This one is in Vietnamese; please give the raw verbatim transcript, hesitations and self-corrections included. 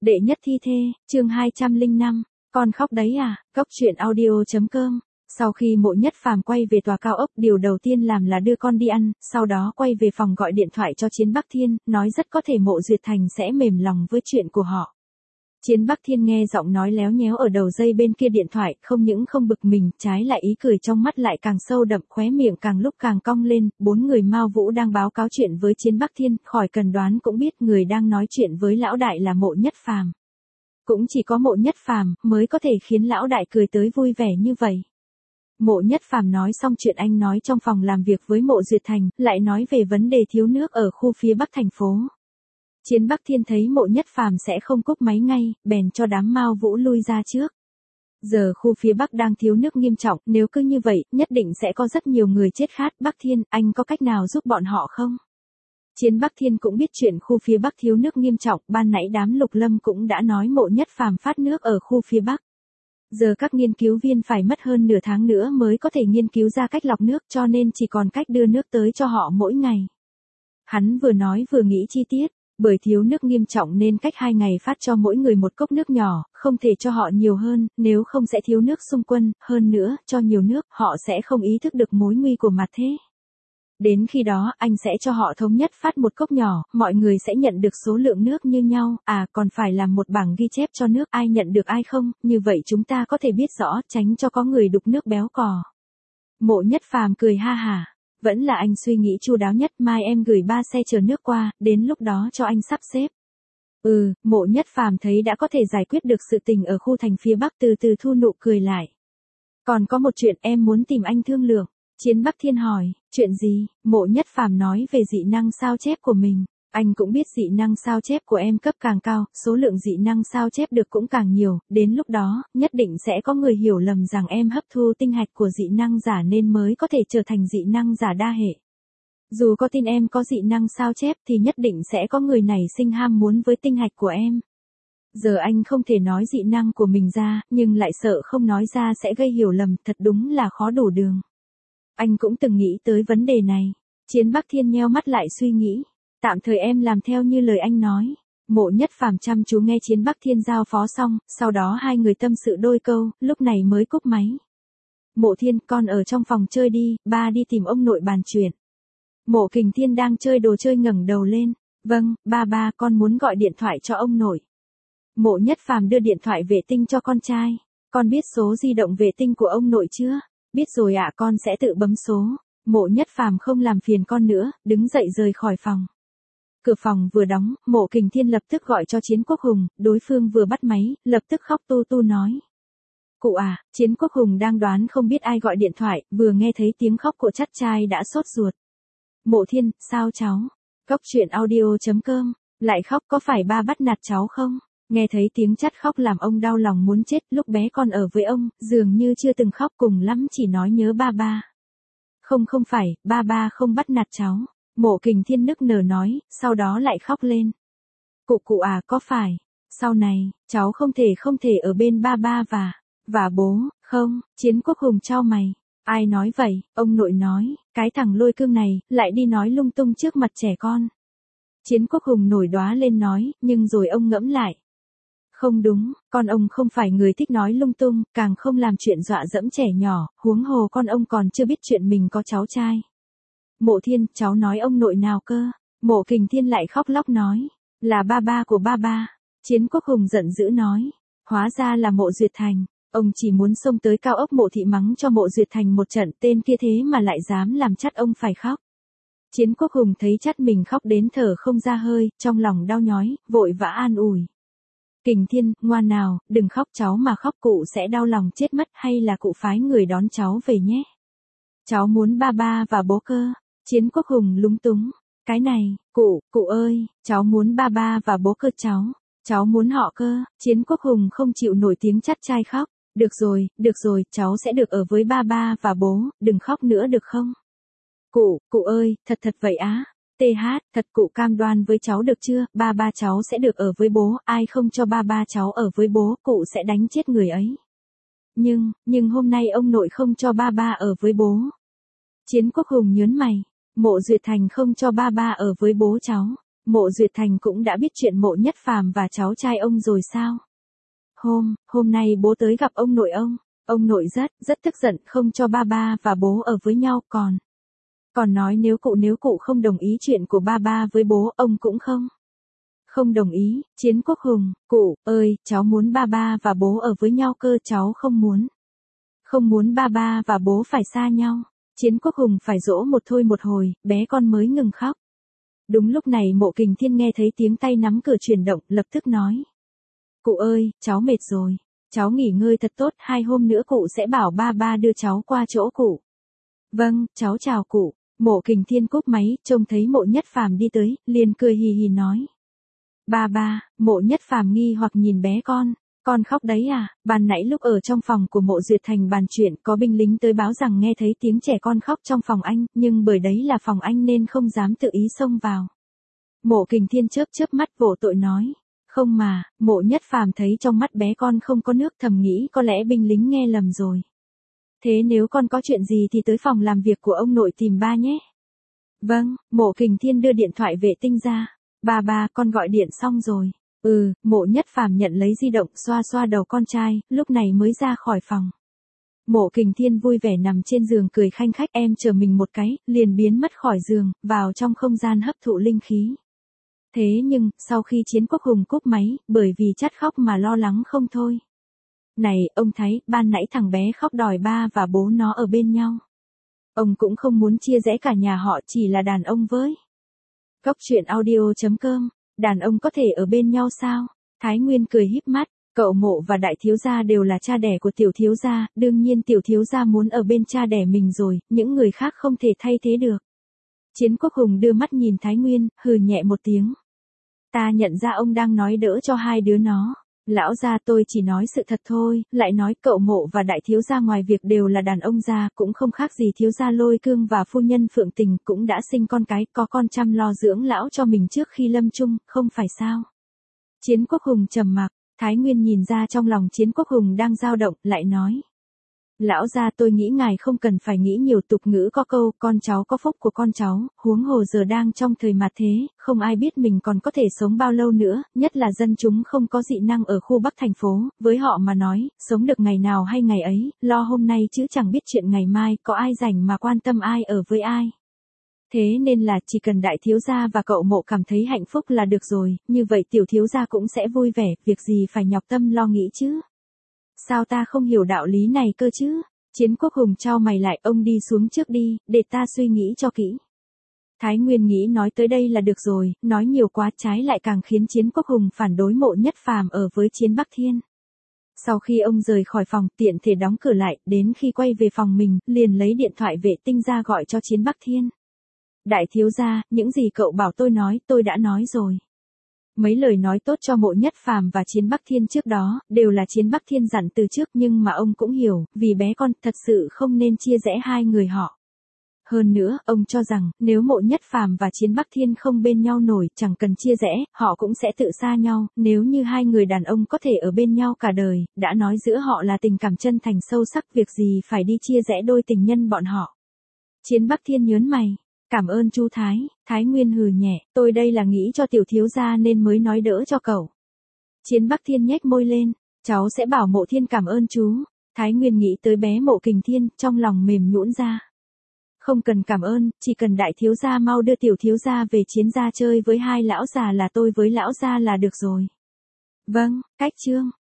Đệ nhất thi thê, chương hai trăm lẻ năm, con khóc đấy à, Cốc truyện audio.com. Sau khi Mộ Nhất Phàm quay về tòa cao ốc, điều đầu tiên làm là đưa con đi ăn, sau đó quay về phòng gọi điện thoại cho Chiến Bắc Thiên, nói rất có thể Mộ Duyệt Thành sẽ mềm lòng với chuyện của họ. Chiến Bắc Thiên nghe giọng nói léo nhéo ở đầu dây bên kia điện thoại, không những không bực mình, trái lại ý cười trong mắt lại càng sâu đậm, khóe miệng càng lúc càng cong lên. Bốn người Mao Vũ đang báo cáo chuyện với Chiến Bắc Thiên, khỏi cần đoán cũng biết người đang nói chuyện với lão đại là Mộ Nhất Phàm. Cũng chỉ có Mộ Nhất Phàm mới có thể khiến lão đại cười tới vui vẻ như vậy. Mộ Nhất Phàm nói xong chuyện anh nói trong phòng làm việc với Mộ Duyệt Thành, lại nói về vấn đề thiếu nước ở khu phía Bắc thành phố. Chiến Bắc Thiên thấy Mộ Nhất Phàm sẽ không cúp máy ngay, bèn cho đám Mao Vũ lui ra trước. Giờ khu phía Bắc đang thiếu nước nghiêm trọng, nếu cứ như vậy, nhất định sẽ có rất nhiều người chết khát. Bắc Thiên, anh có cách nào giúp bọn họ không? Chiến Bắc Thiên cũng biết chuyện khu phía Bắc thiếu nước nghiêm trọng, ban nãy đám Lục Lâm cũng đã nói Mộ Nhất Phàm phát nước ở khu phía Bắc. Giờ các nghiên cứu viên phải mất hơn nửa tháng nữa mới có thể nghiên cứu ra cách lọc nước, cho nên chỉ còn cách đưa nước tới cho họ mỗi ngày. Hắn vừa nói vừa nghĩ chi tiết. Bởi thiếu nước nghiêm trọng nên cách hai ngày phát cho mỗi người một cốc nước nhỏ, không thể cho họ nhiều hơn, nếu không sẽ thiếu nước xung quân, hơn nữa, cho nhiều nước, họ sẽ không ý thức được mối nguy của mặt thế. Đến khi đó, anh sẽ cho họ thống nhất phát một cốc nhỏ, mọi người sẽ nhận được số lượng nước như nhau, à còn phải làm một bảng ghi chép cho nước ai nhận được ai không, như vậy chúng ta có thể biết rõ, tránh cho có người đục nước béo cò. Mộ Nhất Phàm cười ha hả. Vẫn là anh suy nghĩ chu đáo nhất, mai em gửi ba xe chở nước qua, đến lúc đó cho anh sắp xếp. Ừ, Mộ Nhất Phàm thấy đã có thể giải quyết được sự tình ở khu thành phía Bắc, từ từ thu nụ cười lại. Còn có một chuyện em muốn tìm anh thương lượng. Chiến Bắc Thiên hỏi, chuyện gì? Mộ Nhất Phàm nói về dị năng sao chép của mình. Anh cũng biết dị năng sao chép của em cấp càng cao, số lượng dị năng sao chép được cũng càng nhiều, đến lúc đó, nhất định sẽ có người hiểu lầm rằng em hấp thu tinh hạch của dị năng giả nên mới có thể trở thành dị năng giả đa hệ. Dù có tin em có dị năng sao chép thì nhất định sẽ có người nảy sinh ham muốn với tinh hạch của em. Giờ anh không thể nói dị năng của mình ra, nhưng lại sợ không nói ra sẽ gây hiểu lầm, thật đúng là khó đủ đường. Anh cũng từng nghĩ tới vấn đề này. Chiến Bắc Thiên nheo mắt lại suy nghĩ. Tạm thời em làm theo như lời anh nói. Mộ Nhất Phàm chăm chú nghe Chiến Bắc Thiên giao phó xong, sau đó hai người tâm sự đôi câu, lúc này mới cúp máy. Mộ Thiên, con ở trong phòng chơi đi, ba đi tìm ông nội bàn chuyện. Mộ Kình Thiên đang chơi đồ chơi ngẩng đầu lên. Vâng, ba ba, con muốn gọi điện thoại cho ông nội. Mộ Nhất Phàm đưa điện thoại vệ tinh cho con trai. Con biết số di động vệ tinh của ông nội chưa? Biết rồi ạ, con sẽ tự bấm số. Mộ Nhất Phàm không làm phiền con nữa, đứng dậy rời khỏi phòng. Cửa phòng vừa đóng, Mộ Kình Thiên lập tức gọi cho Chiến Quốc Hùng, đối phương vừa bắt máy, lập tức khóc tu tu nói. Cụ à, Chiến Quốc Hùng đang đoán không biết ai gọi điện thoại, vừa nghe thấy tiếng khóc của chắt trai đã sốt ruột. Mộ Thiên, sao cháu? Cốc truyện audio.com, lại khóc có phải ba bắt nạt cháu không? Nghe thấy tiếng chắt khóc làm ông đau lòng muốn chết, lúc bé con ở với ông, dường như chưa từng khóc, cùng lắm chỉ nói nhớ ba ba. Không không phải, ba ba không bắt nạt cháu. Mộ Kình Thiên nức nở nói, sau đó lại khóc lên. Cụ cụ à, có phải, sau này, cháu không thể không thể ở bên ba ba và, và bố, không? Chiến Quốc Hùng chau mày. Ai nói vậy? Ông nội nói, cái thằng lôi cương này, lại đi nói lung tung trước mặt trẻ con. Chiến Quốc Hùng nổi đoá lên nói, nhưng rồi ông ngẫm lại. Không đúng, con ông không phải người thích nói lung tung, càng không làm chuyện dọa dẫm trẻ nhỏ, huống hồ con ông còn chưa biết chuyện mình có cháu trai. Mộ Thiên, cháu nói ông nội nào cơ? Mộ Kình Thiên lại khóc lóc nói, là ba ba của ba ba. Chiến Quốc Hùng giận dữ nói, hóa ra là Mộ Duyệt Thành, ông chỉ muốn xông tới cao ốc Mộ thị mắng cho Mộ Duyệt Thành một trận, tên kia thế mà lại dám làm chắt ông phải khóc. Chiến Quốc Hùng thấy chắt mình khóc đến thở không ra hơi, trong lòng đau nhói, vội vã an ủi. Kình Thiên, ngoan nào, đừng khóc, cháu mà khóc cụ sẽ đau lòng chết mất, hay là cụ phái người đón cháu về nhé. Cháu muốn ba ba và bố cơ. Chiến Quốc Hùng lúng túng. Cái này, cụ, cụ ơi, cháu muốn ba ba và bố cơ cháu. Cháu muốn họ cơ. Chiến Quốc Hùng không chịu nổi tiếng chắt trai khóc. Được rồi, được rồi, cháu sẽ được ở với ba ba và bố, đừng khóc nữa được không? Cụ, cụ ơi, thật thật vậy á. tê hát, thật cụ cam đoan với cháu được chưa? Ba ba cháu sẽ được ở với bố, ai không cho ba ba cháu ở với bố, cụ sẽ đánh chết người ấy. Nhưng, nhưng hôm nay ông nội không cho ba ba ở với bố. Chiến Quốc Hùng nhớn mày. Mộ Duyệt Thành không cho ba ba ở với bố cháu. Mộ Duyệt Thành cũng đã biết chuyện Mộ Nhất Phàm và cháu trai ông rồi sao? Hôm, hôm nay bố tới gặp ông nội ông. Ông nội rất, rất tức giận không cho ba ba và bố ở với nhau còn. Còn nói nếu cụ nếu cụ không đồng ý chuyện của ba ba với bố, ông cũng không. Không đồng ý, Chiến Quốc Hùng, cụ, ơi, cháu muốn ba ba và bố ở với nhau cơ, cháu không muốn. Không muốn ba ba và bố phải xa nhau. Chiến Quốc Hùng phải dỗ một thôi một hồi, bé con mới ngừng khóc. Đúng lúc này Mộ Kình Thiên nghe thấy tiếng tay nắm cửa chuyển động, lập tức nói. Cụ ơi, cháu mệt rồi. Cháu nghỉ ngơi thật tốt, hai hôm nữa cụ sẽ bảo ba ba đưa cháu qua chỗ cụ. Vâng, cháu chào cụ. Mộ Kình Thiên cúp máy, trông thấy Mộ Nhất Phàm đi tới, liền cười hì hì nói. Ba ba, Mộ Nhất Phàm nghi hoặc nhìn bé con. Con khóc đấy à? Ban nãy lúc ở trong phòng của Mộ Duyệt Thành bàn chuyện, có binh lính tới báo rằng nghe thấy tiếng trẻ con khóc trong phòng anh, nhưng bởi đấy là phòng anh nên không dám tự ý xông vào. Mộ Kình Thiên chớp chớp mắt vỗ tội nói. Không mà, Mộ Nhất Phàm thấy trong mắt bé con không có nước, thầm nghĩ có lẽ binh lính nghe lầm rồi. Thế nếu con có chuyện gì thì tới phòng làm việc của ông nội tìm ba nhé. Vâng, Mộ Kình Thiên đưa điện thoại vệ tinh ra. Ba ba, con gọi điện xong rồi. Ừ, Mộ Nhất Phàm nhận lấy di động, xoa xoa đầu con trai, lúc này mới ra khỏi phòng. Mộ Kình Thiên vui vẻ nằm trên giường cười khanh khách, em chờ mình một cái, liền biến mất khỏi giường, vào trong không gian hấp thụ linh khí. Thế nhưng, sau khi Chiến Quốc Hùng cúp máy, bởi vì chát khóc mà lo lắng không thôi. Này, ông thấy, ban nãy thằng bé khóc đòi ba và bố nó ở bên nhau. Ông cũng không muốn chia rẽ cả nhà họ, chỉ là đàn ông với. Cốc truyện audio chấm com, đàn ông có thể ở bên nhau sao? Thái Nguyên cười híp mắt, cậu Mộ và đại thiếu gia đều là cha đẻ của tiểu thiếu gia, đương nhiên tiểu thiếu gia muốn ở bên cha đẻ mình rồi, những người khác không thể thay thế được. Chiến Quốc Hùng đưa mắt nhìn Thái Nguyên, hừ nhẹ một tiếng. Ta nhận ra ông đang nói đỡ cho hai đứa nó. Lão gia tôi chỉ nói sự thật thôi, lại nói cậu Mộ và đại thiếu gia ngoài việc đều là đàn ông gia, cũng không khác gì thiếu gia Lôi Cương và phu nhân Phượng Tình, cũng đã sinh con cái, có con chăm lo dưỡng lão cho mình trước khi lâm chung, không phải sao? Chiến Quốc Hùng trầm mặc, Thái Nguyên nhìn ra trong lòng Chiến Quốc Hùng đang dao động, lại nói. Lão gia tôi nghĩ ngài không cần phải nghĩ nhiều, tục ngữ có câu, con cháu có phúc của con cháu, huống hồ giờ đang trong thời mạt thế, không ai biết mình còn có thể sống bao lâu nữa, nhất là dân chúng không có dị năng ở khu Bắc thành phố, với họ mà nói, sống được ngày nào hay ngày ấy, lo hôm nay chứ chẳng biết chuyện ngày mai, có ai rảnh mà quan tâm ai ở với ai. Thế nên là chỉ cần đại thiếu gia và cậu Mộ cảm thấy hạnh phúc là được rồi, như vậy tiểu thiếu gia cũng sẽ vui vẻ, việc gì phải nhọc tâm lo nghĩ chứ. Sao ta không hiểu đạo lý này cơ chứ? Chiến Quốc Hùng chau mày lại, ông đi xuống trước đi, để ta suy nghĩ cho kỹ. Thái Nguyên nghĩ nói tới đây là được rồi, nói nhiều quá trái lại càng khiến Chiến Quốc Hùng phản đối Mộ Nhất Phàm ở với Chiến Bắc Thiên. Sau khi ông rời khỏi phòng, tiện thể đóng cửa lại, đến khi quay về phòng mình, liền lấy điện thoại vệ tinh ra gọi cho Chiến Bắc Thiên. Đại thiếu gia, những gì cậu bảo tôi nói, tôi đã nói rồi. Mấy lời nói tốt cho Mộ Nhất Phàm và Chiến Bắc Thiên trước đó, đều là Chiến Bắc Thiên dặn từ trước, nhưng mà ông cũng hiểu, vì bé con, thật sự không nên chia rẽ hai người họ. Hơn nữa, ông cho rằng, nếu Mộ Nhất Phàm và Chiến Bắc Thiên không bên nhau nổi, chẳng cần chia rẽ, họ cũng sẽ tự xa nhau, nếu như hai người đàn ông có thể ở bên nhau cả đời, đã nói giữa họ là tình cảm chân thành sâu sắc, việc gì phải đi chia rẽ đôi tình nhân bọn họ. Chiến Bắc Thiên nhớn mày. Cảm ơn chú Thái, Thái Nguyên hừ nhẹ, tôi đây là nghĩ cho tiểu thiếu gia nên mới nói đỡ cho cậu. Chiến Bắc Thiên nhếch môi lên, cháu sẽ bảo Mộ Thiên cảm ơn chú. Thái Nguyên nghĩ tới bé Mộ Kình Thiên, trong lòng mềm nhũn ra. Không cần cảm ơn, chỉ cần đại thiếu gia mau đưa tiểu thiếu gia về Chiến gia chơi với hai lão già là tôi với lão gia là được rồi. Vâng, cách chương.